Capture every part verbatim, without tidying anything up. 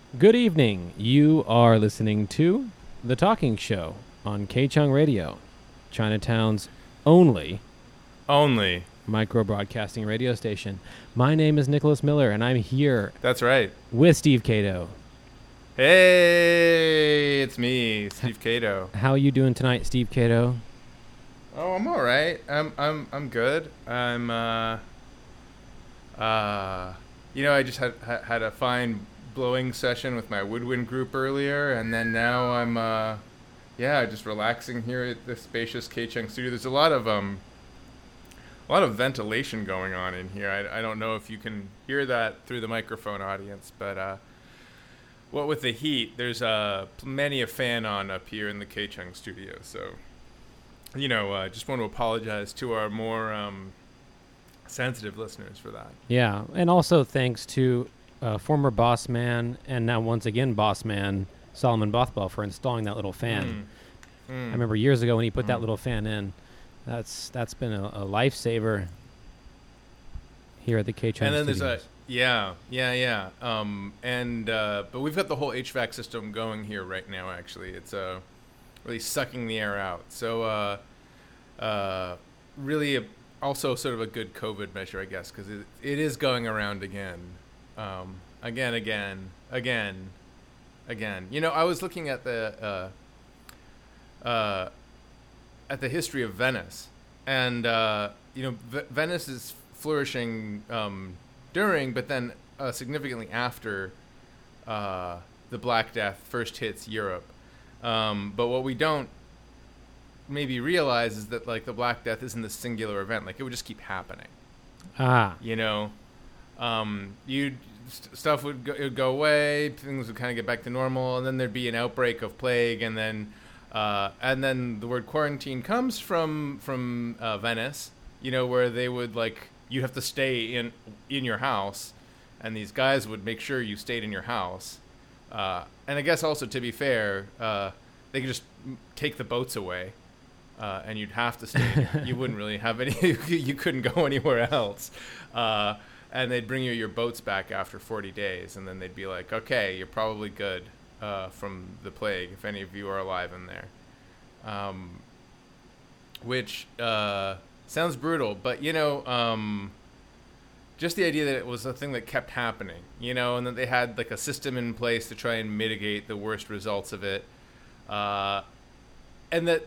Good evening. You are listening to The Talking Show on K-Chung Radio, Chinatown's only Only. micro-broadcasting radio station. My name is Nicholas Miller, and I'm here That's right. with Steve Cato. Hey, it's me, Steve Cato. How are you doing tonight, Steve Cato? Oh, I'm all right. I'm I'm I'm good. I'm uh uh you know, I just had ha- had a fine blowing session with my woodwind group earlier, and then now I'm uh yeah, just relaxing here at the spacious K-Chung studio. There's a lot of um a lot of ventilation going on in here. I I don't know if you can hear that through the microphone audience, but uh what with the heat, there's uh, plenty of fan on up here in the K-Chung studio. So, you know, I uh, just want to apologize to our more um, sensitive listeners for that. Yeah, and also thanks to uh, former boss man and now once again boss man Solomon Bothwell for installing that little fan. Mm. Mm. I remember years ago when he put Mm. that little fan in. That's that's been a, a lifesaver here at the K-Chung And then studios. there's a yeah, yeah, yeah. Um, and uh, but we've got the whole H V A C system going here right now. Actually, it's uh, really sucking the air out. So, uh, uh, really, a, also sort of a good COVID measure, I guess, because it it is going around again, um, again, again, again, again. You know, I was looking at the uh, uh, at the history of Venice, and uh, you know, v- Venice is flourishing. Um, During, but then uh, significantly after uh, the Black Death first hits Europe. Um, but what we don't maybe realize is that like the Black Death isn't a singular event. Like it would just keep happening. Ah. You know, um, you st- stuff would go, it would go away. Things would kind of get back to normal, and then there'd be an outbreak of plague, and then uh, and then the word quarantine comes from from uh, Venice. You know, where they would like. You have to stay in in your house, and these guys would make sure you stayed in your house. Uh, and I guess also, to be fair, uh, they could just take the boats away, uh, and you'd have to stay. You wouldn't really have any. You couldn't go anywhere else. Uh, and they'd bring you your boats back after forty days, and then they'd be like, "Okay, you're probably good uh, from the plague if any of you are alive in there." Um, which. Uh, Sounds brutal, but, you know, um, just the idea that it was a thing that kept happening, you know, and that they had, like, a system in place to try and mitigate the worst results of it. Uh, and that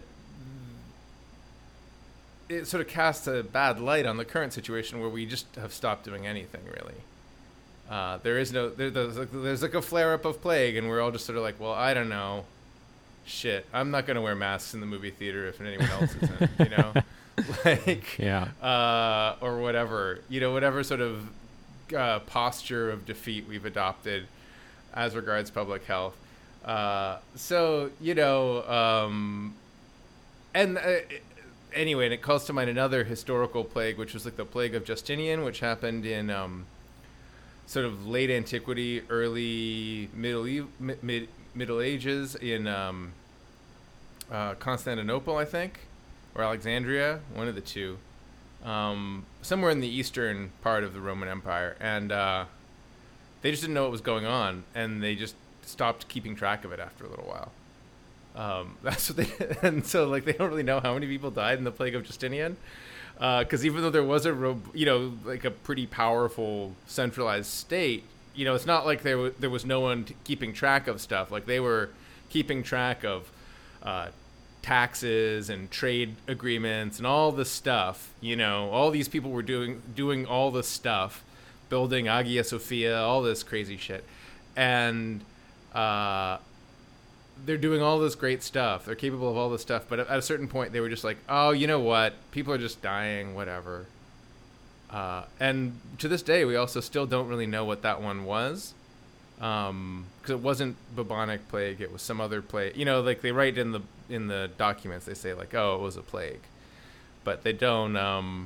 it sort of casts a bad light on the current situation where we just have stopped doing anything, really. Uh, there is no, there, there's, like, there's, like, a flare-up of plague, and we're all just sort of like, well, I don't know. Shit, I'm not going to wear masks in the movie theater if anyone else isn't, you know? like yeah uh or whatever, you know, whatever sort of uh posture of defeat we've adopted as regards public health. Uh so you know um and uh, anyway, and it calls to mind another historical plague, which was like the plague of Justinian, which happened in um sort of late antiquity, early middle e- mid middle ages in um uh Constantinople, I think, or Alexandria, one of the two, um, somewhere in the eastern part of the Roman Empire. And uh, they just didn't know what was going on, and they just stopped keeping track of it after a little while. Um, that's what they, and so like they don't really know how many people died in the plague of Justinian, because uh, even though there was a, you know, like a pretty powerful centralized state, you know, it's not like there w- there was no one t- keeping track of stuff. Like they were keeping track of. Uh, taxes and trade agreements and all this stuff, you know, all these people were doing doing all this stuff, building Hagia Sophia, all this crazy shit. And uh, they're doing all this great stuff. They're capable of all this stuff. But at a certain point, they were just like, oh, you know what? People are just dying, whatever. Uh, and to this day, we also still don't really know what that one was. Um, because it wasn't bubonic plague, it was some other plague. You know, like they write in the in the documents, they say like, "Oh, it was a plague," but they don't. Um,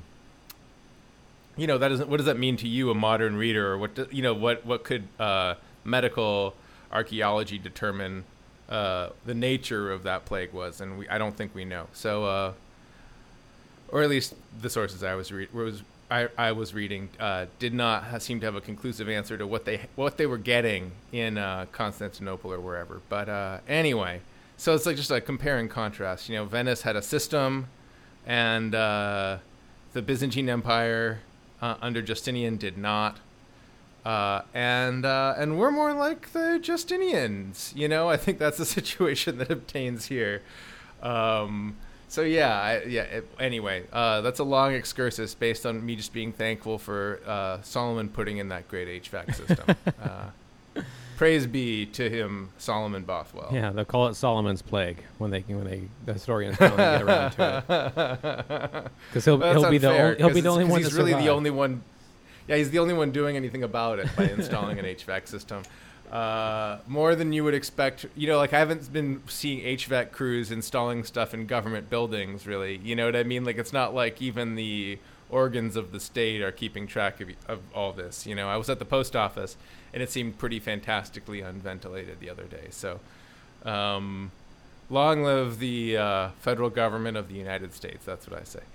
you know, that doesn't. What does that mean to you, a modern reader, or what? Do, you know, what what could uh, medical archaeology determine uh, the nature of that plague was? And we, I don't think we know. So, uh, or at least the sources I was read was I, I was reading uh, did not ha- seem to have a conclusive answer to what they what they were getting in uh, Constantinople or wherever. But uh, anyway, so it's like just a compare and contrast. You know, Venice had a system, and uh, the Byzantine Empire uh, under Justinian did not. Uh, and uh, and we're more like the Justinians. You know, I think that's the situation that obtains here. Um, So yeah, I, yeah. It, anyway, uh, that's a long excursus based on me just being thankful for uh, Solomon putting in that great H V A C system. uh, praise be to him, Solomon Bothwell. Yeah, they'll call it Solomon's plague when they when they the historians finally get around to it. Because he'll Well, he'll be the unfair, only, he'll be the only one he's to really survive. the only one. Yeah, he's the only one doing anything about it by installing an H V A C system. Uh, more than you would expect. You know, like I haven't been seeing H V A C crews installing stuff in government buildings, really. You know what I mean? Like it's not like even the organs of the state are keeping track of, of all this. You know, I was at the post office and it seemed pretty fantastically unventilated the other day. So, um, long live the uh, federal government of the United States. That's what I say.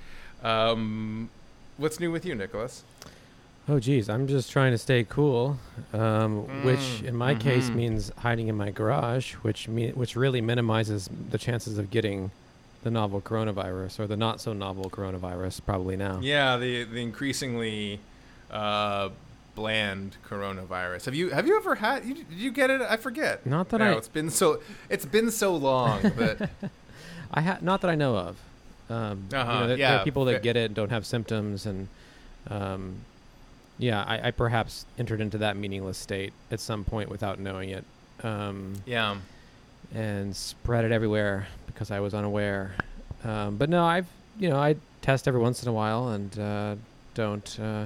Um, what's new with you, Nicholas? Oh, geez, I'm just trying to stay cool, um, Mm, which in my case mhm. means hiding in my garage, which me- which really minimizes the chances of getting the novel coronavirus or the not so novel coronavirus probably now. Yeah, the the increasingly uh, bland coronavirus. Have you have you ever had? You, did you get it? I forget. Not that No, I It's been so. It's been so long that. I ha- not that I know of. Um, you Uh-huh, know, there, there yeah, are people that fa- get it and don't have symptoms, and um, yeah, I, I perhaps entered into that meaningless state at some point without knowing it, um, Yeah. and spread it everywhere because I was unaware. Um, but no, I've you know I test every once in a while and uh, don't uh,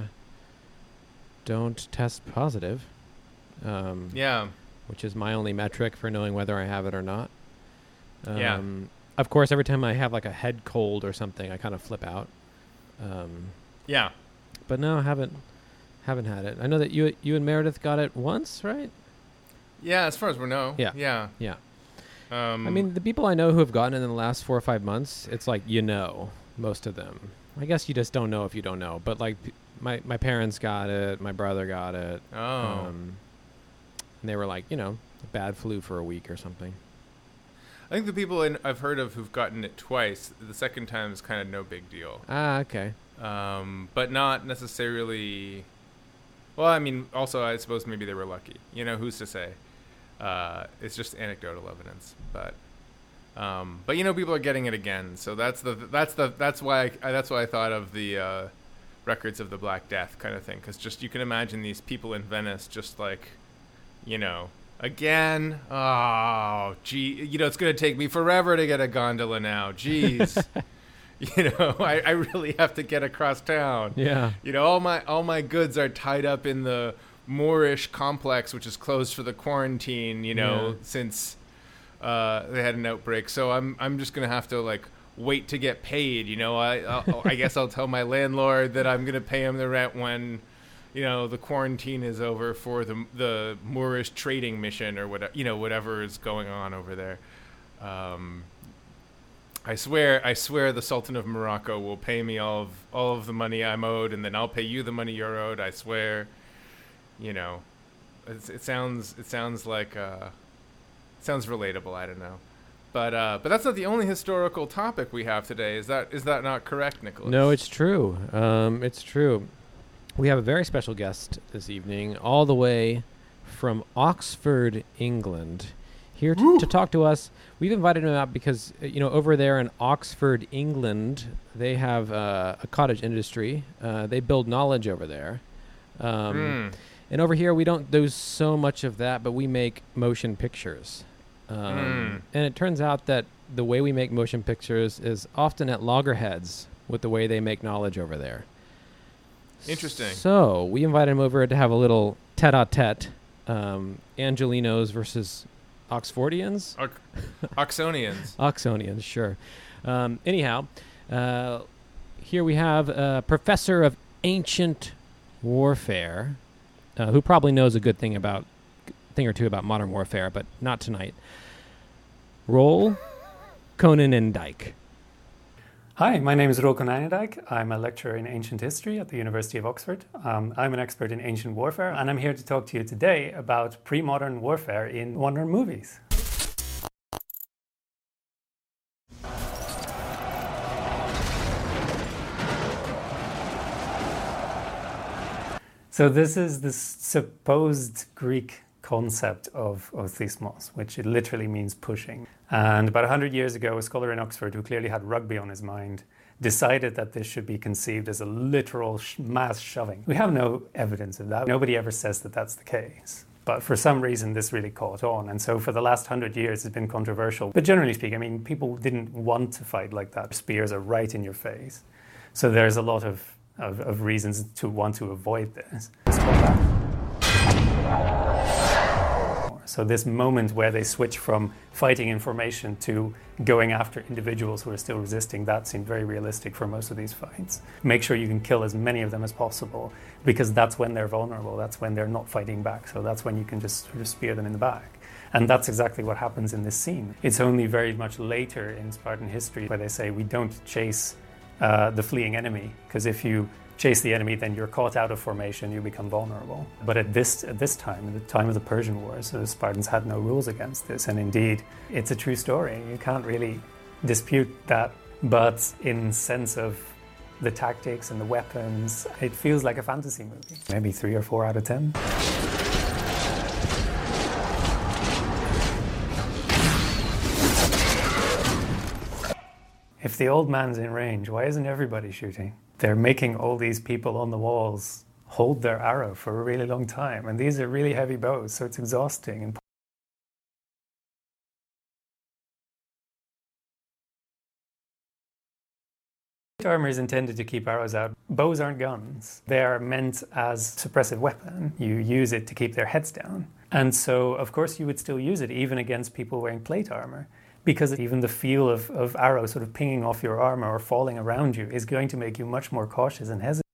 don't test positive. Um, Yeah. which is my only metric for knowing whether I have it or not. Um, Yeah. Of course, every time I have like a head cold or something, I kind of flip out. Um, Yeah. but no, I haven't haven't had it. I know that you you and Meredith got it once, right? Yeah. As far as we know. Yeah. Yeah. Yeah. Um, I mean, the people I know who have gotten it in the last four or five months, it's like you know most of them. I guess you just don't know if you don't know. But like p- my my parents got it, my brother got it. Oh. Um, and they were like, you know, bad flu for a week or something. I think the people in, I've heard of who've gotten it twice, the second time is kind of no big deal. Ah, okay. Um, but not necessarily. Well, I mean, also I suppose maybe they were lucky. You know, who's to say? Uh, it's just anecdotal evidence, but um, but you know, people are getting it again. So that's the that's the that's why I, that's why I thought of the uh, records of the Black Death kind of thing, because just you can imagine these people in Venice just like, you know, again. Oh, gee, you know, it's gonna take me forever to get a gondola now. Jeez. You know, I, I really have to get across town. Yeah. You know, all my all my goods are tied up in the Moorish complex, which is closed for the quarantine. You know, Yeah. since uh, they had an outbreak. So I'm I'm just gonna have to like wait to get paid. You know, I I'll, I guess I'll tell my landlord that I'm gonna pay him the rent when, you know, the quarantine is over for the the Moorish trading mission or whatever. You know, whatever is going on over there. Um, I swear, I swear, the Sultan of Morocco will pay me all of all of the money I'm owed, and then I'll pay you the money you're owed. I swear. You know, it's, it sounds it sounds like uh, it sounds relatable. I don't know, but uh, but that's not the only historical topic we have today. Is that is that not correct, Nicholas? No, it's true. Um, it's true. We have a very special guest this evening, all the way from Oxford, England, here to, to talk to us. We've invited him out because, uh, you know, over there in Oxford, England, they have uh, a cottage industry. Uh, they build knowledge over there. Um, Mm. And over here, we don't do so much of that, but we make motion pictures. Um, Mm. And it turns out that the way we make motion pictures is often at loggerheads with the way they make knowledge over there. Interesting. So we invited him over to have a little tete-a-tete, um, Angelinos versus Oxfordians? Ox- Oxonians. Oxonians, sure. Um, anyhow, uh, here we have a professor of ancient warfare, uh, who probably knows a good thing about thing or two about modern warfare, but not tonight. Roll Conan and Dyke. Hi, my name is Roko Nijendijk. I'm a lecturer in ancient history at the University of Oxford. Um, I'm an expert in ancient warfare, and I'm here to talk to you today about pre-modern warfare in modern movies. So this is the supposed Greek concept of othismos, which it literally means pushing. And about one hundred years ago, a scholar in Oxford who clearly had rugby on his mind decided that this should be conceived as a literal sh- mass shoving. We have no evidence of that. Nobody ever says that that's the case. But for some reason, this really caught on. And so for the last hundred years, it's been controversial. But generally speaking, I mean, people didn't want to fight like that. Spears are right in your face. So there's a lot of, of, of reasons to want to avoid this. So this moment where they switch from fighting in formation to going after individuals who are still resisting, that seemed very realistic for most of these fights. Make sure you can kill as many of them as possible, because that's when they're vulnerable, that's when they're not fighting back, so that's when you can just sort of spear them in the back. And that's exactly what happens in this scene. It's only very much later in Spartan history where they say we don't chase uh, the fleeing enemy, because if you chase the enemy, then you're caught out of formation, you become vulnerable. But at this at this time, at the time of the Persian Wars, the Spartans had no rules against this. And indeed, it's a true story. You can't really dispute that. But in sense of the tactics and the weapons, it feels like a fantasy movie. Maybe three or four out of ten. If the old man's in range, why isn't everybody shooting? They're making all these people on the walls hold their arrow for a really long time. And these are really heavy bows, so it's exhausting. And plate armor is intended to keep arrows out. Bows aren't guns. They are meant as suppressive weapon. You use it to keep their heads down. And so, of course, you would still use it even against people wearing plate armor, because even the feel of, of arrows sort of pinging off your armor or falling around you is going to make you much more cautious and hesitant.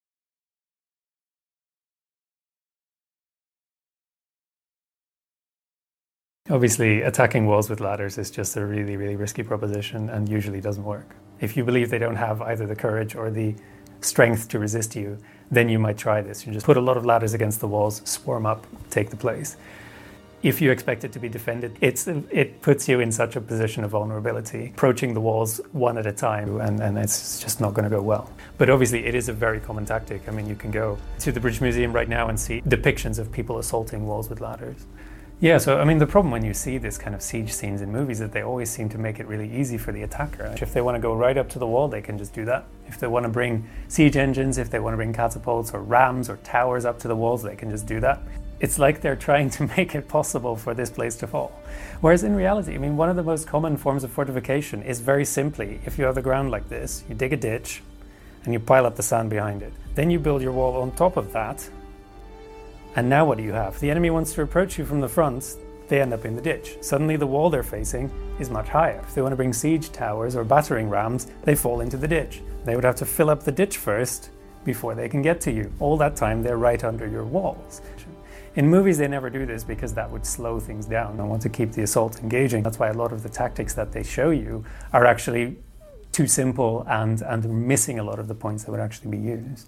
Obviously, attacking walls with ladders is just a really, really risky proposition and usually doesn't work. If you believe they don't have either the courage or the strength to resist you, then you might try this. You just put a lot of ladders against the walls, swarm up, take the place. If you expect it to be defended, it's, it puts you in such a position of vulnerability, approaching the walls one at a time, and, and it's just not going to go well. But obviously, it is a very common tactic. I mean, you can go to the British Museum right now and see depictions of people assaulting walls with ladders. Yeah, so I mean, the problem when you see this kind of siege scenes in movies is that they always seem to make it really easy for the attacker. If they want to go right up to the wall, they can just do that. If they want to bring siege engines, if they want to bring catapults or rams or towers up to the walls, they can just do that. It's like they're trying to make it possible for this place to fall. Whereas in reality, I mean, one of the most common forms of fortification is very simply, if you have the ground like this, you dig a ditch and you pile up the sand behind it. Then you build your wall on top of that. And now what do you have? The enemy wants to approach you from the front, they end up in the ditch. Suddenly the wall they're facing is much higher. If they want to bring siege towers or battering rams, they fall into the ditch. They would have to fill up the ditch first before they can get to you. All that time they're right under your walls. In movies, they never do this because that would slow things down. They want to keep the assault engaging. That's why a lot of the tactics that they show you are actually too simple and, and missing a lot of the points that would actually be used.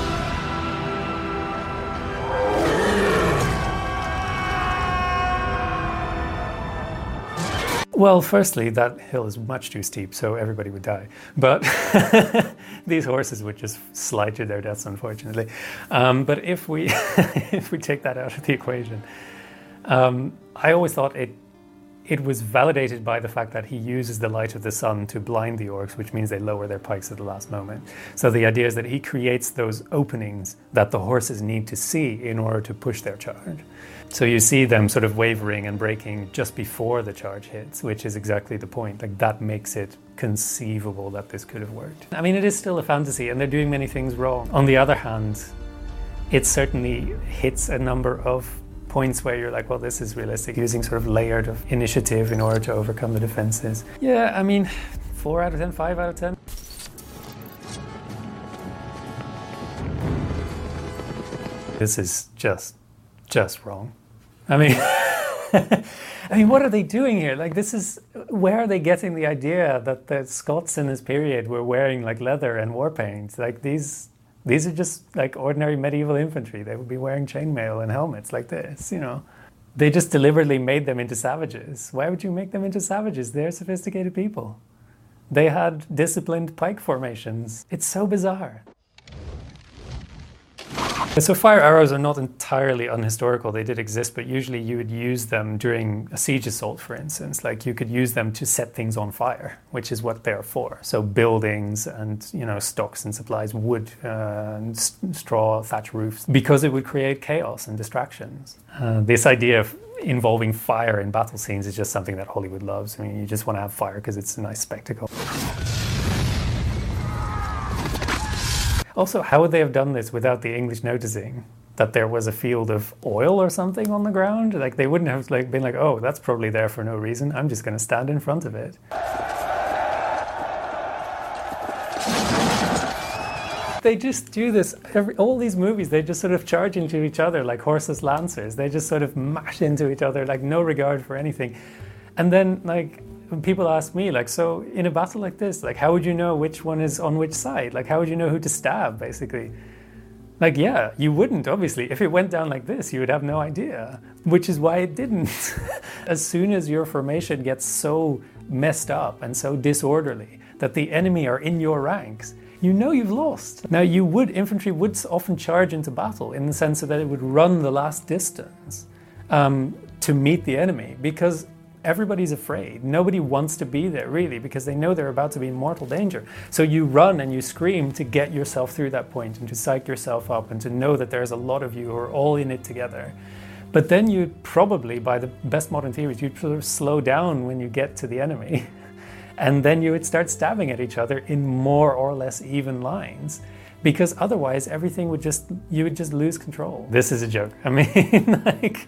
Well, firstly, that hill is much too steep, so everybody would die. But these horses would just slide to their deaths, unfortunately. Um, but if we if we take that out of the equation, um, I always thought it it was validated by the fact that he uses the light of the sun to blind the orcs, which means they lower their pikes at the last moment. So the idea is that he creates those openings that the horses need to see in order to push their charge. So you see them sort of wavering and breaking just before the charge hits, which is exactly the point. Like, that makes it conceivable that this could have worked. I mean, it is still a fantasy and they're doing many things wrong. On the other hand, it certainly hits a number of points where you're like, well, this is realistic, using sort of layered of initiative in order to overcome the defenses. Yeah, I mean, four out of ten, five out of ten. This is just, just wrong. I mean, I mean, what are they doing here? Like, this is, where are they getting the idea that the Scots in this period were wearing like leather and war paint? Like these, these are just like ordinary medieval infantry. They would be wearing chainmail and helmets like this, you know. They just deliberately made them into savages. Why would you make them into savages? They're sophisticated people. They had disciplined pike formations. It's so bizarre. So fire arrows are not entirely unhistorical. They did exist, but usually you would use them during a siege assault, for instance. Like you could use them to set things on fire, which is what they're for. So buildings and, you know, stocks and supplies, wood, uh, and straw, thatch roofs, because it would create chaos and distractions. Uh, this idea of involving fire in battle scenes is just something that Hollywood loves. I mean, you just want to have fire because it's a nice spectacle. Also, how would they have done this without the English noticing that there was a field of oil or something on the ground? Like, they wouldn't have like been like, oh, that's probably there for no reason. I'm just going to stand in front of it. They just do this. Every, all these movies, they just sort of charge into each other like horseless lancers. They just sort of mash into each other, like no regard for anything. And then, like, when people ask me, like, so in a battle like this, like, how would you know which one is on which side? Like, how would you know who to stab, basically? Like, yeah, you wouldn't, obviously. If it went down like this, you would have no idea, which is why it didn't. As soon as your formation gets so messed up and so disorderly that the enemy are in your ranks, you know you've lost. Now, you would, infantry would often charge into battle in the sense that it would run the last distance um, to meet the enemy, because everybody's afraid. Nobody wants to be there, really, because they know they're about to be in mortal danger. So you run and you scream to get yourself through that point and to psych yourself up and to know that there's a lot of you who are all in it together. But then you'd probably, by the best modern theories, you'd sort of slow down when you get to the enemy. And then you would start stabbing at each other in more or less even lines. Because otherwise, everything would just, you would just lose control. This is a joke. I mean, like...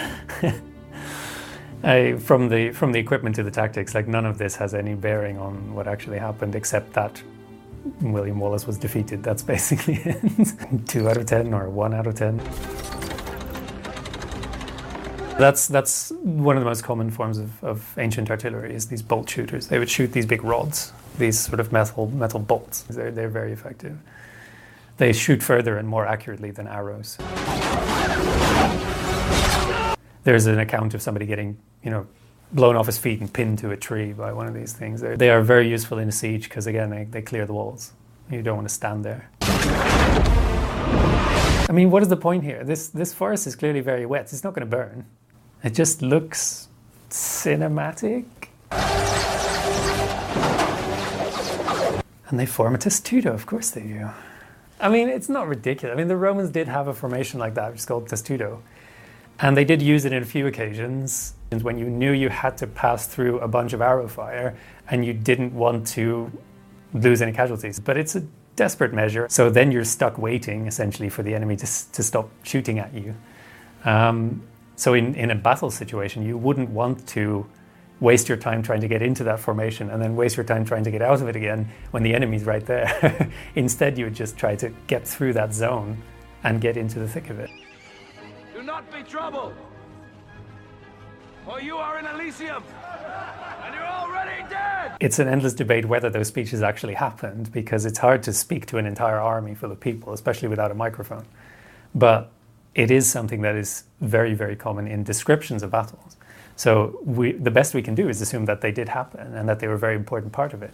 I, from the from the equipment to the tactics, like none of this has any bearing on what actually happened, except that William Wallace was defeated. That's basically it. Two out of ten or one out of ten. That's that's one of the most common forms of, of ancient artillery, is these bolt shooters. They would shoot these big rods, these sort of metal metal bolts. They're they're very effective. They shoot further and more accurately than arrows. There's an account of somebody getting, you know, blown off his feet and pinned to a tree by one of these things. They're, they are very useful in a siege because, again, they, they clear the walls. You don't want to stand there. I mean, what is the point here? This, this forest is clearly very wet. It's not going to burn. It just looks cinematic. And they form a testudo, of course they do. I mean, it's not ridiculous. I mean, the Romans did have a formation like that, which is called testudo. And they did use it in a few occasions when you knew you had to pass through a bunch of arrow fire and you didn't want to lose any casualties. But it's a desperate measure. So then you're stuck waiting, essentially, for the enemy to, to stop shooting at you. Um, so in, in a battle situation, you wouldn't want to waste your time trying to get into that formation and then waste your time trying to get out of it again when the enemy's right there. Instead, you would just try to get through that zone and get into the thick of it. Do not be troubled, for you are in Elysium, and you're already dead! It's an endless debate whether those speeches actually happened, because it's hard to speak to an entire army full of people, especially without a microphone. But it is something that is very, very common in descriptions of battles. So we, the best we can do is assume that they did happen and that they were a very important part of it.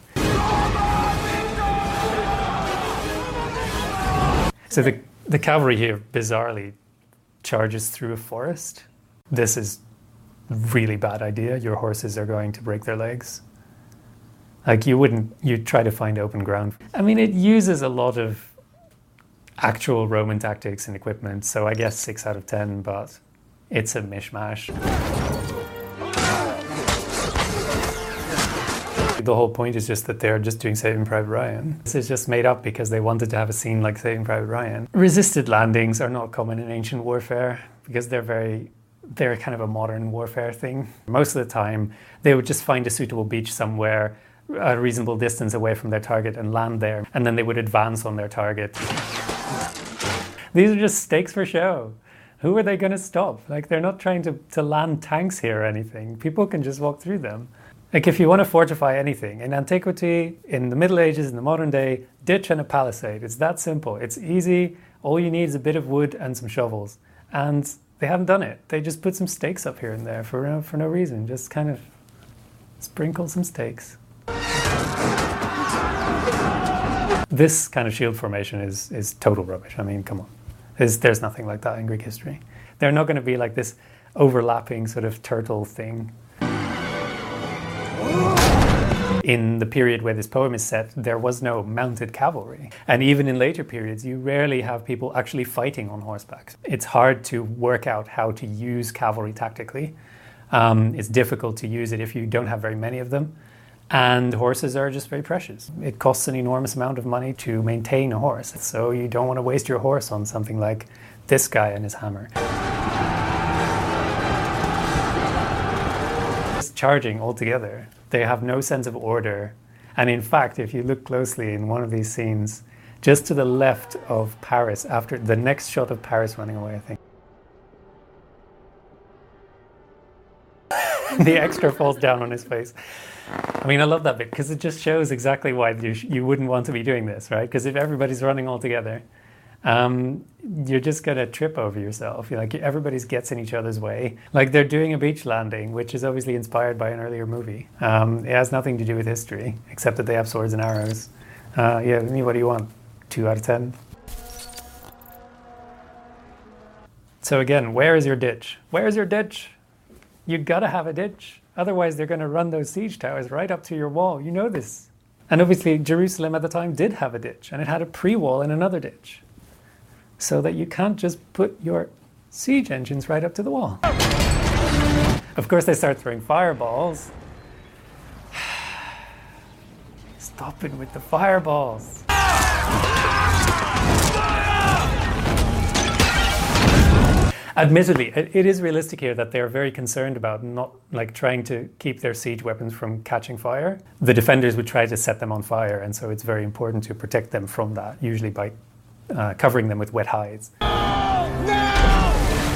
So the, the cavalry here, bizarrely, charges through a forest. This is a really bad idea. Your horses are going to break their legs. Like, you wouldn't, you'd try to find open ground. I mean, it uses a lot of actual Roman tactics and equipment, so I guess six out of ten, but it's a mishmash. The whole point is just that they're just doing Saving Private Ryan. This is just made up because they wanted to have a scene like Saving Private Ryan. Resisted landings are not common in ancient warfare because they're very, they're kind of a modern warfare thing. Most of the time, they would just find a suitable beach somewhere a reasonable distance away from their target and land there, and then they would advance on their target. These are just stakes for show. Who are they going to stop? Like, they're not trying to, to land tanks here or anything. People can just walk through them. Like, if you want to fortify anything, in antiquity, in the Middle Ages, in the modern day, ditch and a palisade. It's that simple. It's easy. All you need is a bit of wood and some shovels. And they haven't done it. They just put some stakes up here and there for no, for no reason. Just kind of sprinkle some stakes. This kind of shield formation is, is total rubbish. I mean, come on. There's, there's nothing like that in Greek history. They're not going to be like this overlapping sort of turtle thing. In the period where this poem is set, there was no mounted cavalry. And even in later periods, you rarely have people actually fighting on horseback. It's hard to work out how to use cavalry tactically. Um, it's difficult to use it if you don't have very many of them. And horses are just very precious. It costs an enormous amount of money to maintain a horse. So you don't want to waste your horse on something like this guy and his hammer. Just charging altogether. They have no sense of order. And in fact, if you look closely in one of these scenes, just to the left of Paris, after the next shot of Paris running away, I think, the extra falls down on his face. I mean, I love that bit because it just shows exactly why you, sh- you wouldn't want to be doing this, right? Because if everybody's running all together, um, you're just going to trip over yourself. You're like, everybody gets in each other's way. Like, they're doing a beach landing, which is obviously inspired by an earlier movie. Um, it has nothing to do with history, except that they have swords and arrows. Uh, yeah, what do you want? Two out of ten? So again, where is your ditch? Where is your ditch? You gotta have a ditch. Otherwise, they're going to run those siege towers right up to your wall. You know this. And obviously, Jerusalem at the time did have a ditch, and it had a pre-wall and another ditch. So that you can't just put your siege engines right up to the wall. Of course, they start throwing fireballs. Stop it with the fireballs. Admittedly, it, it is realistic here that they're very concerned about not like trying to keep their siege weapons from catching fire. The defenders would try to set them on fire, and so it's very important to protect them from that, usually by uh, covering them with wet hides. Oh, no!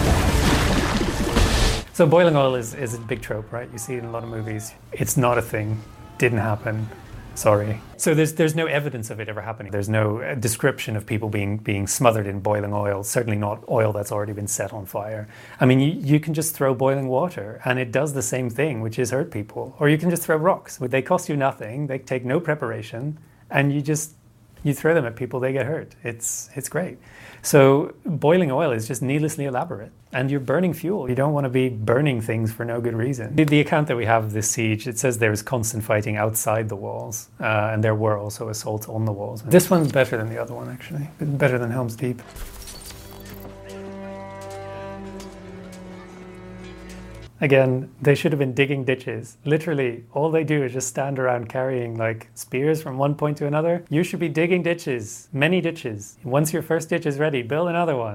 So boiling oil is, is a big trope, right? You see it in a lot of movies. It's not a thing. Didn't happen. Sorry. So there's there's no evidence of it ever happening. There's no description of people being being smothered in boiling oil, certainly not oil that's already been set on fire. I mean, you, you can just throw boiling water and it does the same thing, which is hurt people. Or you can just throw rocks. They cost you nothing. They take no preparation. And you just, you throw them at people, they get hurt. It's it's great. So boiling oil is just needlessly elaborate. And you're burning fuel. You don't want to be burning things for no good reason. The, the account that we have of this siege, it says there was constant fighting outside the walls. Uh, and there were also assaults on the walls. This one's better than the other one, actually. Better than Helm's Deep. Again, they should have been digging ditches. Literally, all they do is just stand around carrying like spears from one point to another. You should be digging ditches, many ditches. Once your first ditch is ready, build another one.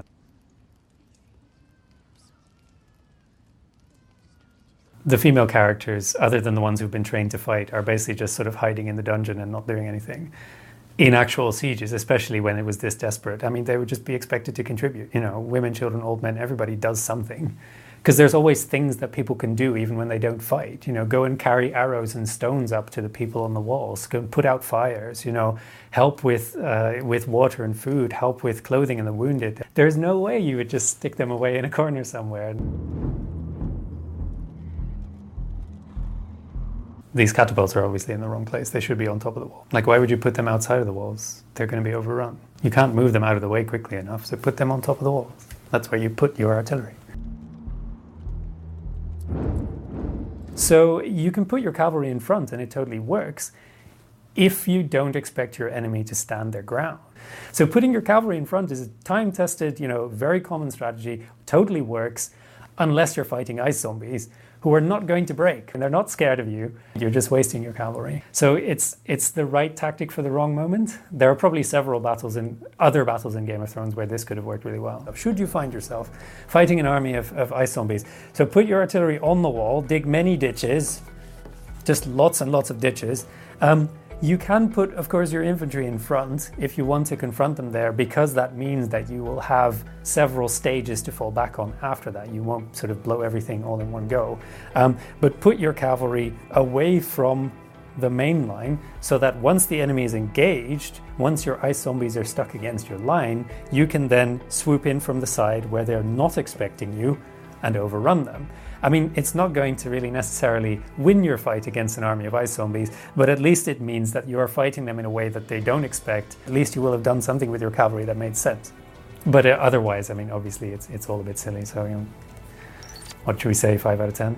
The female characters, other than the ones who've been trained to fight, are basically just sort of hiding in the dungeon and not doing anything. In actual sieges, especially when it was this desperate, I mean, they would just be expected to contribute. You know, women, children, old men, everybody does something. Because there's always things that people can do even when they don't fight. You know, go and carry arrows and stones up to the people on the walls. Go and put out fires. You know, help with uh, with water and food. Help with clothing and the wounded. There's no way you would just stick them away in a corner somewhere. These catapults are obviously in the wrong place. They should be on top of the wall. Like, why would you put them outside of the walls? They're going to be overrun. You can't move them out of the way quickly enough, so put them on top of the walls. That's where you put your artillery. So you can put your cavalry in front and it totally works if you don't expect your enemy to stand their ground. So putting your cavalry in front is a time-tested, you know, very common strategy, totally works, unless you're fighting ice zombies who are not going to break and they're not scared of you. You're just wasting your cavalry. So it's it's the right tactic for the wrong moment. There are probably several battles in other battles in Game of Thrones where this could have worked really well. Should you find yourself fighting an army of, of ice zombies, so put your artillery on the wall, dig many ditches, just lots and lots of ditches. Um, You can put, of course, your infantry in front if you want to confront them there, because that means that you will have several stages to fall back on after that. You won't sort of blow everything all in one go. Um, but put your cavalry away from the main line so that once the enemy is engaged, once your ice zombies are stuck against your line, you can then swoop in from the side where they're not expecting you and overrun them. I mean, it's not going to really necessarily win your fight against an army of ice zombies, but at least it means that you are fighting them in a way that they don't expect. At least you will have done something with your cavalry that made sense. But uh, otherwise, I mean, obviously it's it's all a bit silly. So, you know, what should we say, five out of ten?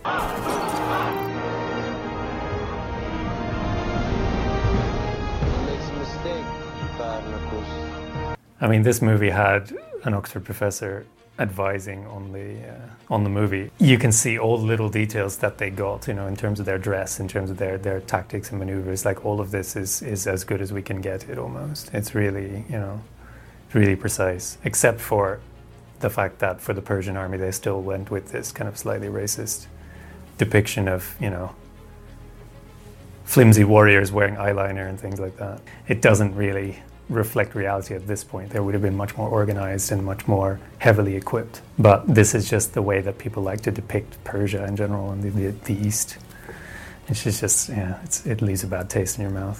I mean, this movie had an Oxford professor advising on the uh, on the movie. You can see all the little details that they got, you know, in terms of their dress, in terms of their, their tactics and maneuvers. Like, all of this is, is as good as we can get it almost. It's really, you know, really precise, except for the fact that for the Persian army, they still went with this kind of slightly racist depiction of, you know, flimsy warriors wearing eyeliner and things like that. It doesn't really reflect reality at this point. They would have been much more organized and much more heavily equipped. But this is just the way that people like to depict Persia in general and the, the, the East. It's just, just yeah, it's, it leaves a bad taste in your mouth.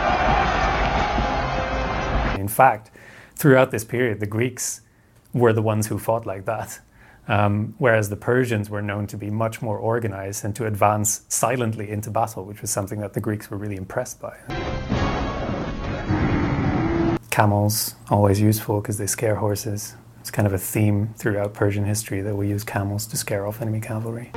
In fact, throughout this period, the Greeks were the ones who fought like that. Um, whereas the Persians were known to be much more organized and to advance silently into battle, which was something that the Greeks were really impressed by. Camels, always useful because they scare horses. It's kind of a theme throughout Persian history that we use camels to scare off enemy cavalry.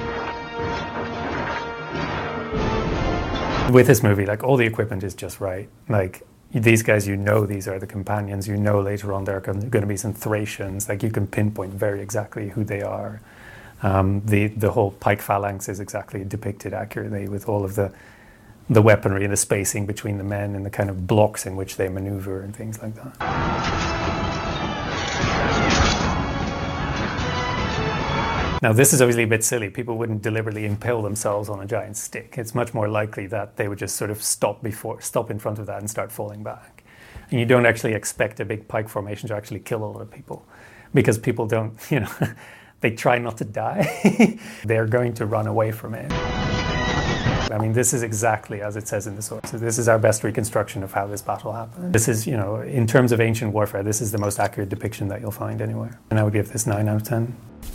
With this movie, like, all the equipment is just right. Like, these guys, you know, these are the companions. You know later on there are going to be some Thracians. Like, you can pinpoint very exactly who they are. Um, the, the whole pike phalanx is exactly depicted accurately with all of the the weaponry and the spacing between the men and the kind of blocks in which they maneuver and things like that. Now, this is obviously a bit silly. People wouldn't deliberately impale themselves on a giant stick. It's much more likely that they would just sort of stop before, stop in front of that and start falling back. And you don't actually expect a big pike formation to actually kill a lot of people, because people don't, you know, they try not to die. They're going to run away from it. I mean, this is exactly as it says in the source. This is our best reconstruction of how this battle happened. This is, you know, in terms of ancient warfare, this is the most accurate depiction that you'll find anywhere. And I would give this nine out of ten.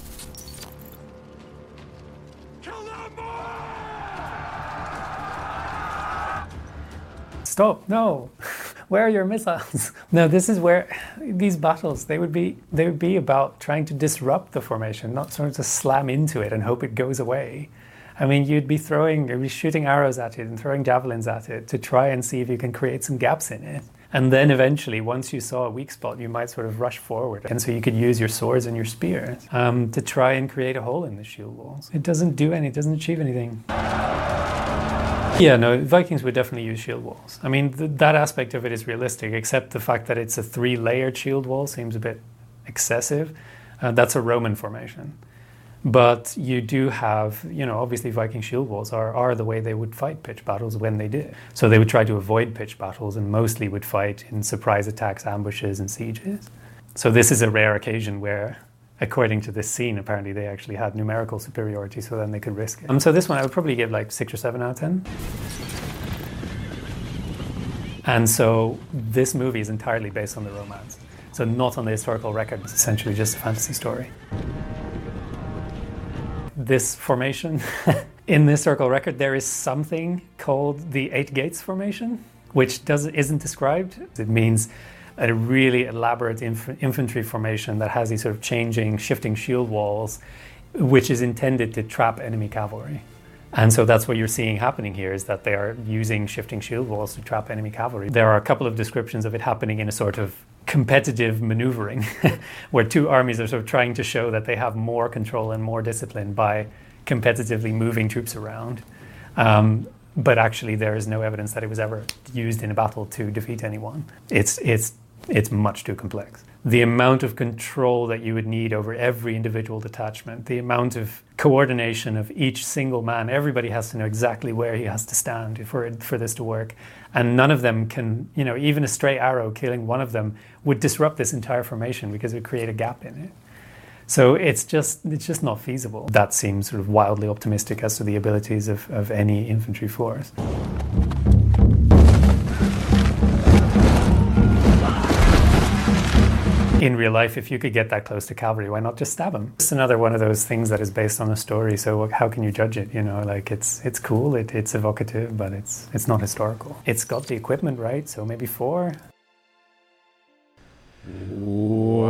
Stop, no. Where are your missiles? No, this is where these battles, they would be they would be about trying to disrupt the formation, not sort of to slam into it and hope it goes away. I mean, you'd be throwing, you'd be shooting arrows at it and throwing javelins at it to try and see if you can create some gaps in it. And then eventually, once you saw a weak spot, you might sort of rush forward. And so you could use your swords and your spears um, to try and create a hole in the shield walls. It doesn't do any, it doesn't achieve anything. Yeah, no, Vikings would definitely use shield walls. I mean, th- that aspect of it is realistic, except the fact that it's a three-layered shield wall seems a bit excessive. Uh, that's a Roman formation. But you do have, you know, obviously Viking shield walls are, are the way they would fight pitched battles when they did. So they would try to avoid pitched battles and mostly would fight in surprise attacks, ambushes, and sieges. So this is a rare occasion where, according to this scene, apparently they actually had numerical superiority, so then they could risk it. Um, so this one I would probably give like six or seven out of ten. And so this movie is entirely based on the romance. So not on the historical record, it's essentially just a fantasy story. This formation, in the historical record, there is something called the Eight Gates formation, which doesn't isn't described. It means a really elaborate inf- infantry formation that has these sort of changing, shifting shield walls, which is intended to trap enemy cavalry. And so that's what you're seeing happening here, is that they are using shifting shield walls to trap enemy cavalry. There are a couple of descriptions of it happening in a sort of competitive maneuvering where two armies are sort of trying to show that they have more control and more discipline by competitively moving troops around. Um, but actually there is no evidence that it was ever used in a battle to defeat anyone. It's, it's, it's much too complex. the amount of control that you would need over every individual detachment, the amount of coordination of each single man. Everybody has to know exactly where he has to stand for for this to work. And none of them can, you know, even a stray arrow killing one of them would disrupt this entire formation because it would create a gap in it. So it's just it's just not feasible. That seems sort of wildly optimistic as to the abilities of, of any infantry force. In real life, if you could get that close to cavalry, why not just stab them? It's another one of those things that is based on a story. So how can you judge it? You know, like it's it's cool, it, it's evocative, but it's it's not historical. It's got the equipment, right? So maybe four. Wow.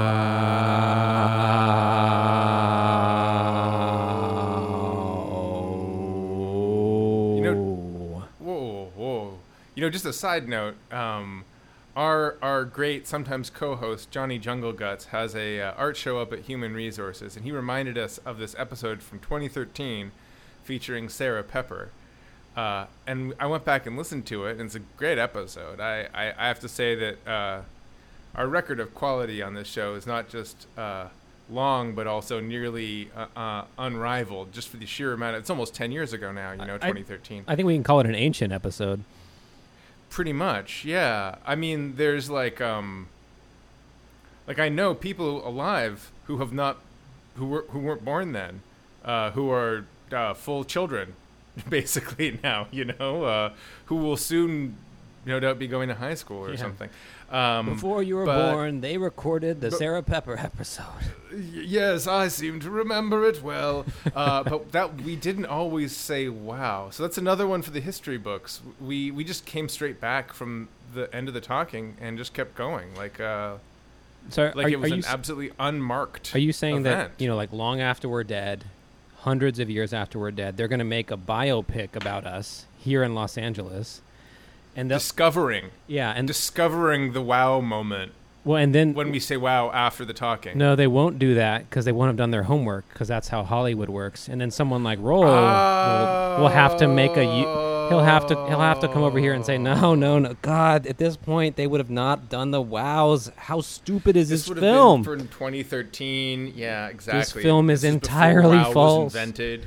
You know, whoa, whoa. You know, just a side note. Um, Our our great, sometimes co-host, Johnny Jungle Guts, has a uh, art show up at Human Resources, and he reminded us of this episode from twenty thirteen featuring Sarah Pepper. Uh, and I went back and listened to it, and it's a great episode. I, I, I have to say that uh, our record of quality on this show is not just uh, long, but also nearly uh, uh, unrivaled, just for the sheer amount of, it's almost ten years ago now, you know, twenty thirteen. I, I think we can call it an ancient episode. Pretty much, yeah. I mean, there's like, um, like I know people alive who have not, who were who weren't born then, uh, who are uh, full children, basically now. You know, uh, who will soon, no doubt, be going to high school or Yeah. something. Um, Before you were but- born, they recorded the but- Sarah Pepper episode. Y- Yes, I seem to remember it well. Uh, but that we didn't always say wow. So that's another one for the history books. We we just came straight back from the end of the talking and just kept going, like uh, So like are, it was are an you, s- absolutely unmarked. Are you saying event. that, you know, like long after we're dead, hundreds of years after we're dead, they're going to make a biopic about us here in Los Angeles? And they'll- discovering, yeah, and discovering the wow moment well, and then when we say wow after the talking. no, they won't do that because they won't have done their homework because that's how Hollywood works. And then someone like Roll Oh. will, will have to make a. u- He'll have to. He'll have to come over here and say, no, no, no. God, at this point, they would have not done the wows. How stupid is This this would film? have been for twenty thirteen. Yeah, exactly. film is This before entirely WoW false. Was invented.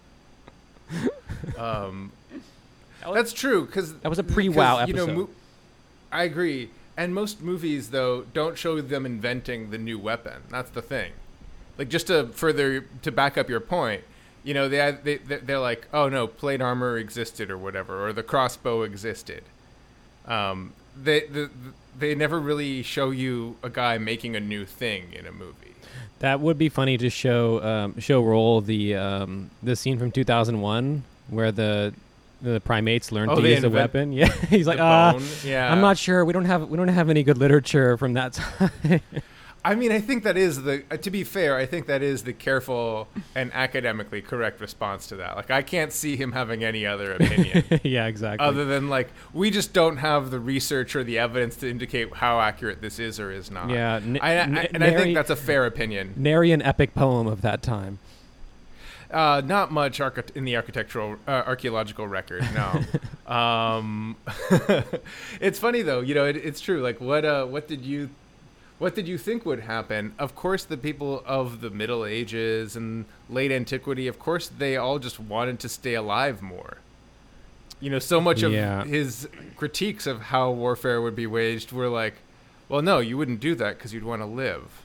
um, that's true because That was a pre-WoW You know, episode. mo- I agree. And most movies, though, don't show them inventing the new weapon. That's the thing. Like, just to further to back up your point, you know, they they they're like, oh no, plate armor existed or whatever, or the crossbow existed. Um, they the, they never really show you a guy making a new thing in a movie. That would be funny to show um, show Roll the um, the scene from two thousand one where the the primates learned Oh, to they use the invent weapon. Yeah, he's like, the ah, bone. Yeah. I'm not sure. We don't have we don't have any good literature from that time. I mean, I think that is the. Uh, to be fair, I think that is the careful and academically correct response to that. Like, I can't see him having any other opinion Yeah, exactly. other than like we just don't have the research or the evidence to indicate how accurate this is or is not. Yeah, n- I, I, n- and I nary- think that's a fair opinion. Nary an epic poem of that time. Uh, not much archi- in the architectural uh, archaeological record. No. um, it's funny though. You know, it, it's true. Like, what uh, what did you what did you think would happen? Of course, the people of the Middle Ages and late antiquity, of course, they all just wanted to stay alive more. You know, so much of Yeah. his critiques of how warfare would be waged were like, well, no, you wouldn't do that because you'd want to live.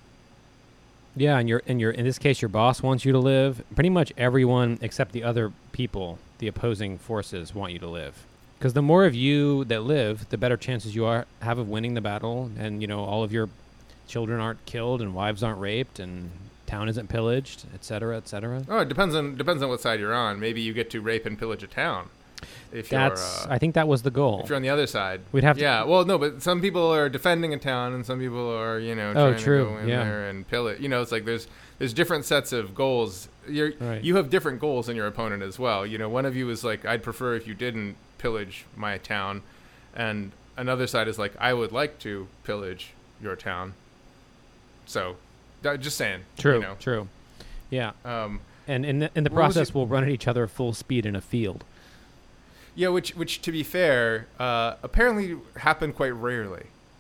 Yeah, and your and your in this case, your boss wants you to live. Pretty much everyone except the other people, the opposing forces, want you to live. Because the more of you that live, the better chances you are have of winning the battle, and you know all of your children aren't killed, and wives aren't raped, and town isn't pillaged, et cetera, et cetera. Oh, it depends on depends on what side you're on. Maybe you get to rape and pillage a town. If That's you're, uh, I think that was the goal. if you're on the other side, We'd have to- yeah. Well, no, but some people are defending a town, and some people are, you know, Oh, trying true, to go in yeah. there and pillage. You know, it's like there's there's different sets of goals. You're Right. you have different goals than your opponent as well. You know, one of you is like, I'd prefer if you didn't pillage my town, and another side is like, I would like to pillage your town. So, uh, just saying. True, You know. true. Yeah, Um, and in the, in the What was process, it- we'll run at each other full speed in a field. yeah, which which to be fair, uh, apparently happened quite rarely.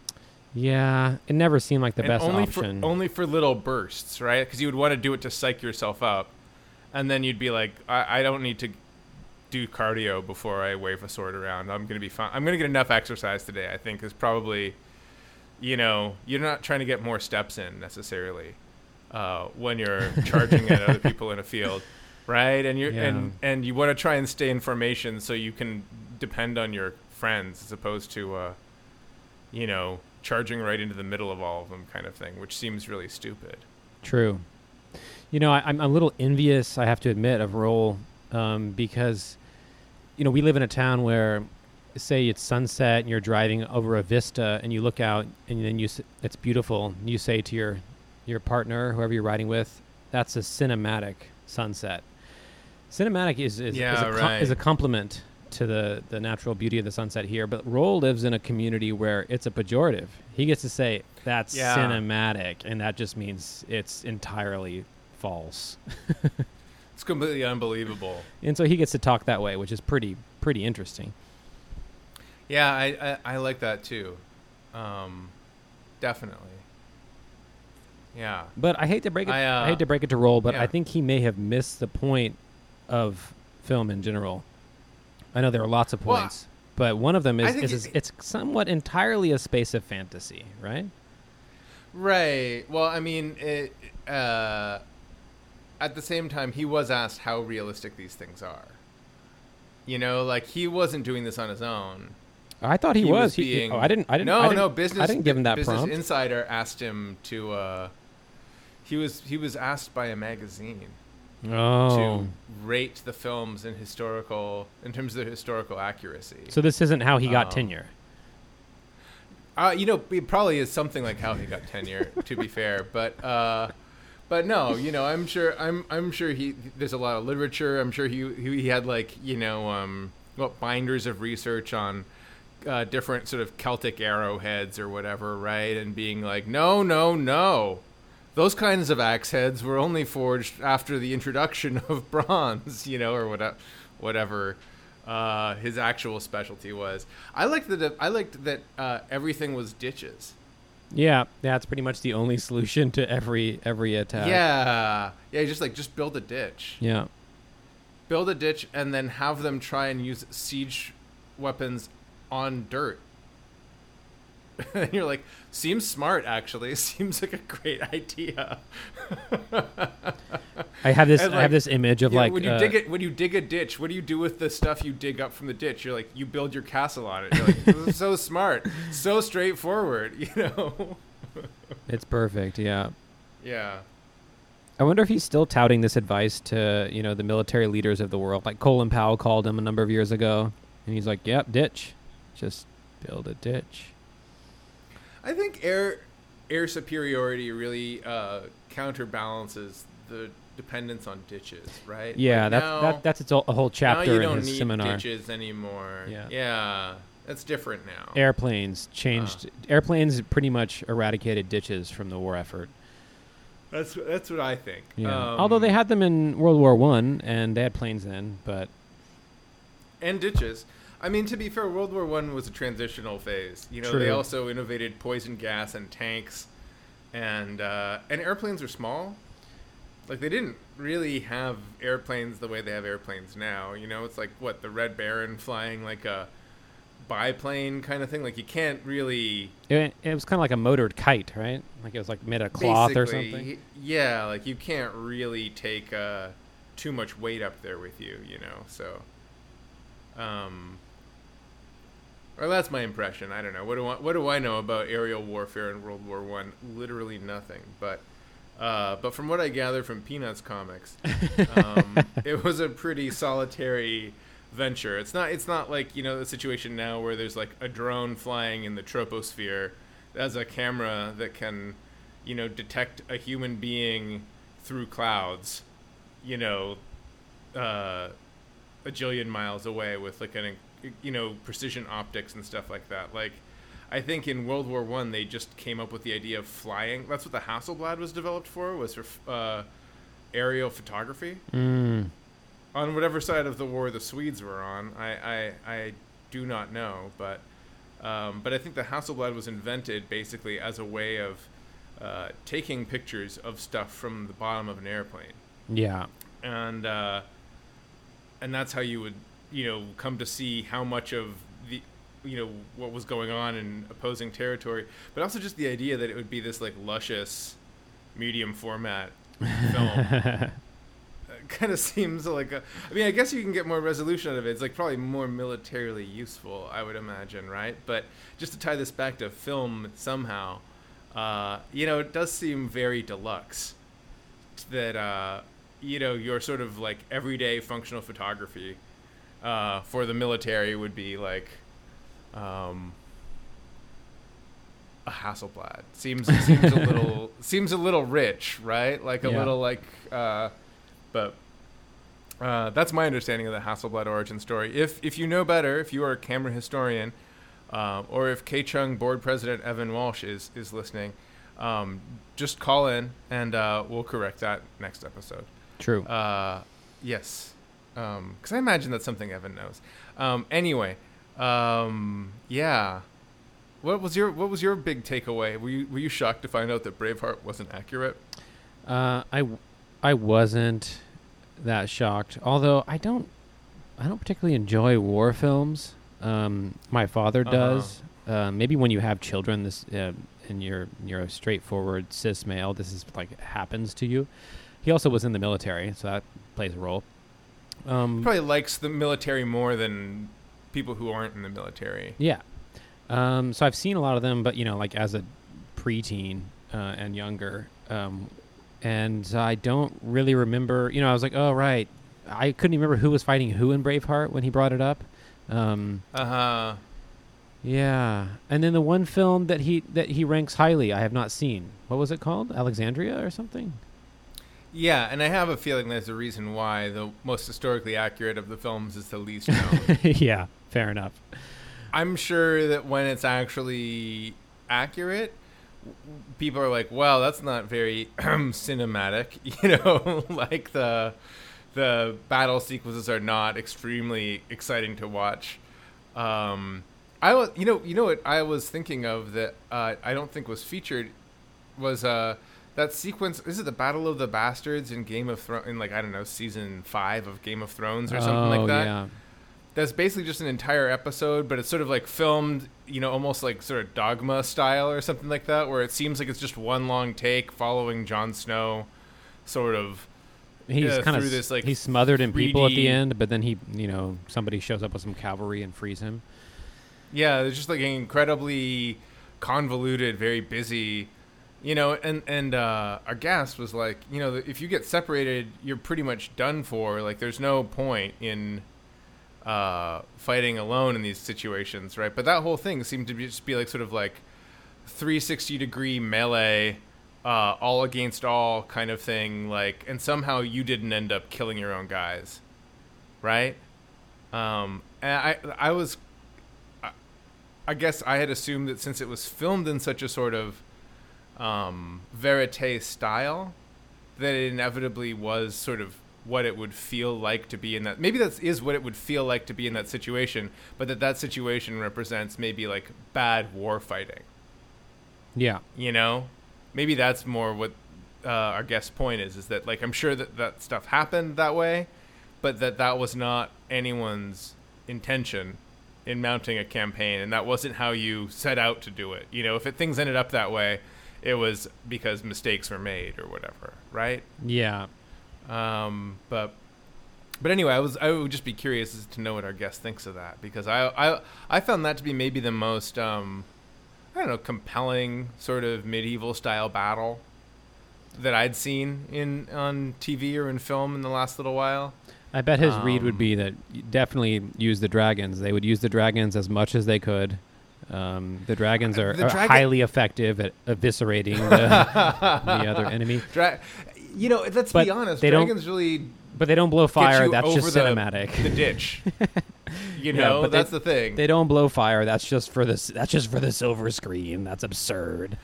Yeah, it never seemed like the and best only option. For, only for little bursts, right? Because you would want to do it to psych yourself up, and then you'd be like, I, I don't need to do cardio before I wave a sword around. I'm gonna be fine. I'm gonna get enough exercise today. I think is probably, you know, you're not trying to get more steps in necessarily uh, when you're charging at other people in a field, right? And you're Yeah. and and you want to try and stay in formation so you can depend on your friends as opposed to, uh, you know, charging right into the middle of all of them, kind of thing, which seems really stupid. True. You know, I, I'm a little envious, I have to admit, of Roll um, because, you know, we live in a town where, say it's sunset and you're driving over a vista and you look out and then you s- it's beautiful. You say to your your partner, whoever you're riding with, that's a cinematic sunset. Cinematic is is, Yeah, is, a, com- right. is a compliment to the, the natural beauty of the sunset here. But Roll lives in a community where it's a pejorative. He gets to say that's Yeah. cinematic, and that just means it's entirely false. It's completely unbelievable. And so he gets to talk that way, which is pretty pretty interesting. Yeah, I, I, I like that too. Um, definitely. Yeah. But I hate to break it. I, I, uh, hate to break it to Roll, but yeah. I think he may have missed the point of film in general. I know there are lots of Well, points, but one of them I is, think is, is it- it's somewhat entirely a space of fantasy, right? Right. Well, I mean, it, uh, at the same time, he was asked how realistic these things are. You know, like he wasn't doing this on his own. I thought he, He was. was He- he- being- oh, I didn't. I didn't. No, I didn't, no. Business. I didn't give him that Business prompt. Insider asked him to. Uh, he was he was asked by a magazine oh, to rate the films in historical in terms of their historical accuracy. so this isn't how he got Um, tenure. Uh, you know, it probably is something like how he got tenure. To be fair, but uh, but no, you know, I'm sure I'm I'm sure he there's a lot of literature. I'm sure he he, he had like you know um, what binders of research on uh, different sort of Celtic arrowheads or whatever, right? And being like, no, no, no. Those kinds of axe heads were only forged after the introduction of bronze, you know, or whatever, whatever uh, his actual specialty was. I liked that. I liked that uh, everything was ditches. Yeah, that's pretty much the only solution to every every attack. Yeah, yeah. Just like just build a ditch, Yeah. build a ditch, and then have them try and use siege weapons on dirt. And you're like, seems smart, actually. Seems like a great idea. I have this. And, I like, have this image of You know, like when you uh, dig it, when you dig a ditch, what do you do with the stuff you dig up from the ditch? You're like, you build your castle on it. You're like, this is so smart, so straightforward. You know? It's perfect. Yeah. Yeah. I wonder if he's still touting this advice to, you know, the military leaders of the world. Like Colin Powell called him a number of years ago, and he's like, "Yep, ditch, just build a ditch." I think air air superiority really uh, counterbalances the dependence on ditches, right? Yeah, Like that's now, that, that's its a a whole now chapter you in don't his need seminar. ditches anymore. Yeah. yeah, that's different now. Airplanes changed. Airplanes pretty much eradicated ditches from the war effort. That's that's what I think. Yeah. Um, Although they had them in World War One, and they had planes then, but and ditches. I mean, to be fair, World War One was a transitional phase. You know, they True. also innovated poison gas and tanks, and uh, and airplanes are small. Like they didn't really have airplanes the way they have airplanes now. You know, it's like what the Red Baron flying like a biplane kind of thing. Like you can't really it, it was kind of like a motored kite, right? Like it was like made of cloth or basically- something. Yeah, like you can't really take uh, too much weight up there with you. You know, so. Um, or that's my impression. I don't know. What do I, what do I know about aerial warfare in World War One? Literally nothing. But uh, but from what I gather from Peanuts comics, um, it was a pretty solitary venture. It's not it's not like, you know, the situation now where there's like a drone flying in the troposphere that has a camera that can, you know, detect a human being through clouds, you know, uh, a jillion miles away with like an, you know, precision optics and stuff like that. Like, I think in World War One they just came up with the idea of flying. That's what the Hasselblad was developed for, was for uh, aerial photography. Mm. On whatever side of the war the Swedes were on, I I, I do not know, but Um, but I think the Hasselblad was invented basically as a way of uh, taking pictures of stuff from the bottom of an airplane. Yeah. And uh, and that's how you would, you know, come to see how much of the, you know, what was going on in opposing territory. But also just the idea that it would be this like luscious medium format film. Kind of seems like a, I mean, I guess you can get more resolution out of it. It's like probably more militarily useful, I would imagine, right? But just to tie this back to film somehow, uh, you know, it does seem very deluxe that, uh, you know, your sort of like everyday functional photography uh, for the military would be like um, a Hasselblad. Seems seems a little seems a little rich, right? Like a Yeah. little like. Uh, But uh, that's my understanding of the Hasselblad origin story. If if you know better, if you are a camera historian, uh, or if K-Chung board president Evan Walsh is is listening, um, just call in and uh, we'll correct that next episode. True. Uh, yes, because I imagine that's something Evan knows. Um, anyway, um, yeah. What was your What was your big takeaway? Were you Were you shocked to find out that Braveheart wasn't accurate? Uh, I, I wasn't that shocked. Although I don't, I don't particularly enjoy war films. Um, my father Uh-huh. does. Uh, maybe when you have children, this uh, and you're you're a straightforward cis male, this is like happens to you. He also was in the military, so that plays a role. Um, Probably likes the military more than people who aren't in the military. Yeah. Um, so I've seen a lot of them, but, you know, like as a preteen uh, and younger. Um, and I don't really remember, you know, I was like, oh, right. I couldn't even remember who was fighting who in Braveheart when he brought it up. Um, Uh-huh. yeah. And then the one film that he that he ranks highly, I have not seen. What was it called? Alexandria or something? Yeah, and I have a feeling there's a reason why the most historically accurate of the films is the least known. Yeah, fair enough. I'm sure that when it's actually accurate, people are like, "Wow, that's not very cinematic." You know, like the the battle sequences are not extremely exciting to watch. Um, I was, you know, you know what I was thinking of that uh, I don't think was featured was uh, that sequence. Is it the Battle of the Bastards in Game of Thrones? In like I don't know, season five of Game of Thrones or something oh, like that. Yeah. That's basically just an entire episode, but it's sort of like filmed, you know, almost like sort of Dogma style or something like that, where it seems like it's just one long take following Jon Snow, sort of. He's uh, kind of through this like he's smothered in people at the three D end, but then he, you know, somebody shows up with some cavalry and frees him. Yeah, it's just like incredibly convoluted, very busy, you know. And and uh, our guest was like, you know, if you get separated, you're pretty much done for. Like, there's no point in uh, fighting alone in these situations, right? But that whole thing seemed to be just be like sort of like three sixty degree melee, uh, all against all kind of thing. Like, and somehow you didn't end up killing your own guys, right? Um, and I I was. I guess I had assumed that since it was filmed in such a sort of um, verite style, that it inevitably was sort of what it would feel like to be in that. Maybe that is what it would feel like to be in that situation, but that that situation represents maybe like bad war fighting. Yeah. You know, maybe that's more what uh, our guest's point is, is that like I'm sure that that stuff happened that way, but that that was not anyone's intention in mounting a campaign, and that wasn't how you set out to do it. You know, if it, things ended up that way, it was because mistakes were made or whatever, right? Yeah. Um, but but anyway, I was I would just be curious as to know what our guest thinks of that, because I I I found that to be maybe the most um, I don't know, compelling sort of medieval style battle that I'd seen in on T V or in film in the last little while. I bet his read would Um, be that you definitely use the dragons. They would use the dragons as much as they could. Um, the dragons are, The are dragon- highly effective at eviscerating the, the other enemy. Dra- you know, let's But be honest. they don't- Dragons really But they don't blow get fire. you That's over just the, cinematic. the ditch. You Yeah, know, but they- that's the thing. They don't blow fire. That's just for this. That's just for the silver screen. That's absurd.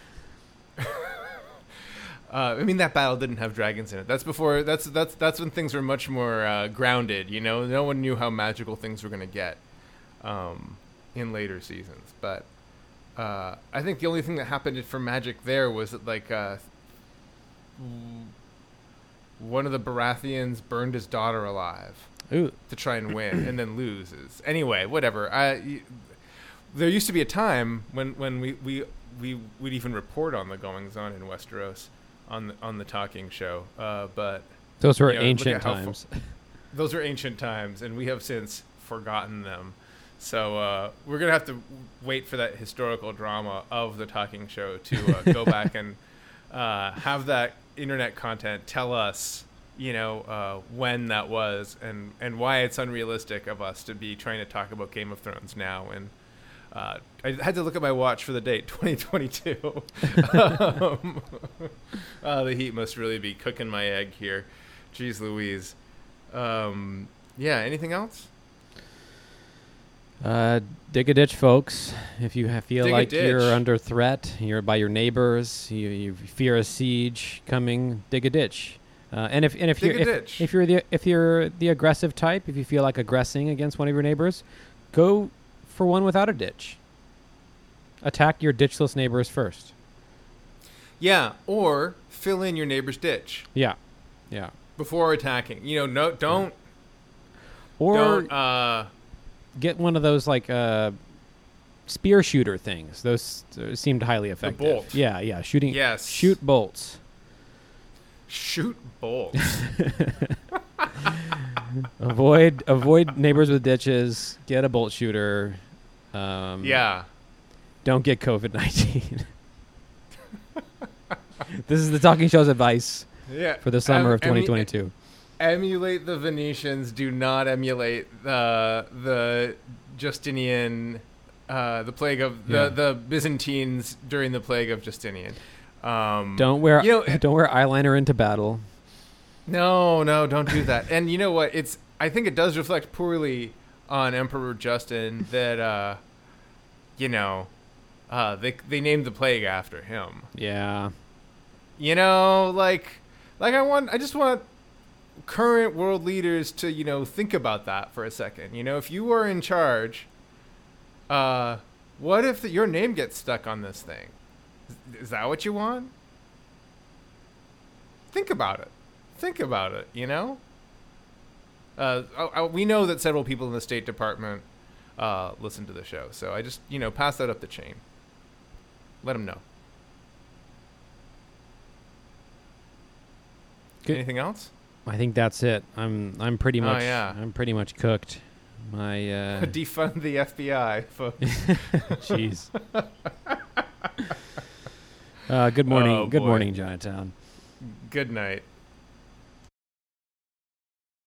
Uh, I mean, that battle didn't have dragons in it. That's before. That's that's that's when things were much more uh, grounded. You know, no one knew how magical things were going to get. Um, in later seasons. But uh, I think the only thing that happened for Magic there was that, like, uh, one of the Baratheons burned his daughter alive Ooh. to try and win, and then loses. Anyway, whatever. I, y- there used to be a time when, when we, we, we would even report on the goings on in Westeros on the, on the talking show. Uh, but Those were you know, look ancient at how times. fu- those are ancient times, and we have since forgotten them. So uh, we're gonna have to wait for that historical drama of the talking show to uh, go back and uh, have that internet content tell us, you know, uh, when that was and, and why it's unrealistic of us to be trying to talk about Game of Thrones now. And uh, I had to look at my watch for the date, twenty twenty-two. um, uh, the heat must really be cooking my egg here. Jeez Louise. Um, yeah, anything else? Uh, dig a ditch, folks. If you ha- feel Dig a like ditch. you're under threat, you're by your neighbors, you, you fear a siege coming, dig a ditch. Uh, and if and if Dig you're a if, ditch. if you're the if you're the aggressive type, if you feel like aggressing against one of your neighbors, go for one without a ditch. Attack your ditchless neighbors first. Yeah, or fill in your neighbor's ditch Yeah, yeah. before attacking. You know, no, don't, Or don't. Uh, get one of those like uh, spear shooter things. Those uh, seemed highly effective. bolt. Yeah, yeah. Shooting. Yes. Shoot bolts. shoot bolts. avoid avoid neighbors with ditches. Get a bolt shooter. Um, Yeah. Don't get COVID nineteen. This is the Talking Show's advice Yeah. for the summer Em- of twenty twenty-two. Emulate the Venetians. Do not emulate the the Justinian, uh, the plague of the, Yeah. the Byzantines during the plague of Justinian. Um, Don't wear you know, don't wear eyeliner into battle. No, no, don't do that. And you know what? It's I think it does reflect poorly on Emperor Justin that uh, you know, uh, they they named the plague after him. Yeah. You know, like like I want I just want current world leaders to, you know, think about that for a second. You know, if you are in charge, uh, what if the, your name gets stuck on this thing? Is, is that what you want? Think about it. Think about it, you know? Uh, I, I, we know that several people in the State Department uh, listen to the show, so I just, you know, pass that up the chain. Let them know. Good. Anything else? I think that's it. I'm I'm pretty Oh, much yeah. I'm pretty much cooked. My uh Defund the F B I, folks. jeez. uh good morning. Oh, good boy. morning, Chinatown. Good night.